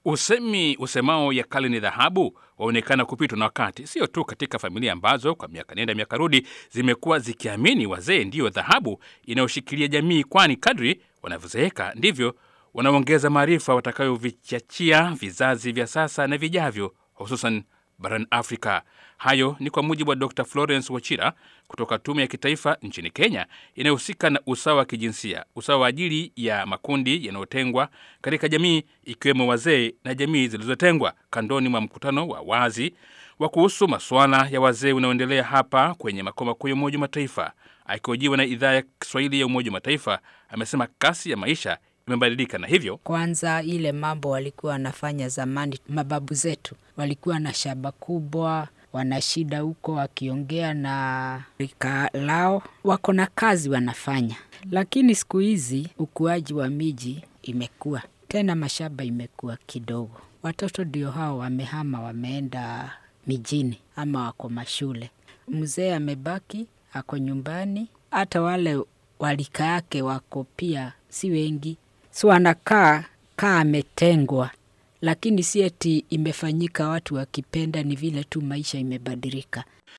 Usemi usemao ya kale ni dhahabu waonekana kupitwa na wakati, sio tu katika familia ambazo kwa miaka nenda miaka rudi zimekuwa zikiamini wazee ndio dhahabu inayoshikilia jamii, kwani kadri wanavyozeeka ndivyo wanaongeza maarifa watakayovichachia vizazi vya sasa na vijavyo, hususan barani Afrika. Hayo ni kwa mujibu wa Dr. Florence Wachira kutoka Tume ya Kitaifa nchini Kenya inayohusika na usawa wa kijinsia, usawa wa ajili ya makundi yanayotengwa katika jamii ikiwemo wazee na jamii zilizotengwa, kandoni mwa mkutano wa wazi wa kuhusu masuala ya wazee unaoendelea hapa kwenye makao makuu ya Umoja wa Mataifa. Akihojiwa na idhaa ya Kiswahili ya Umoja wa Mataifa, amesema kasi ya maisha imebadilika na hivyo kwanza ile mambo walikuwa wanafanya zamani, mababu zetu walikuwa na shamba kubwa, wana shida huko, wakiongea na rika lao, wako na kazi wanafanya. Lakini siku hizi ukuaji wa miji imekuwa tena, mashamba imekuwa kidogo, watoto ndio hao wamehama, wameenda mijini ama wako mashule, mzee amebaki ako nyumbani. Hata wale walika yake wako pia si wengi, so anakaa ametengwa. Lakini si eti imefanyika watu wakipenda, ni vile tu maisha imebadilika.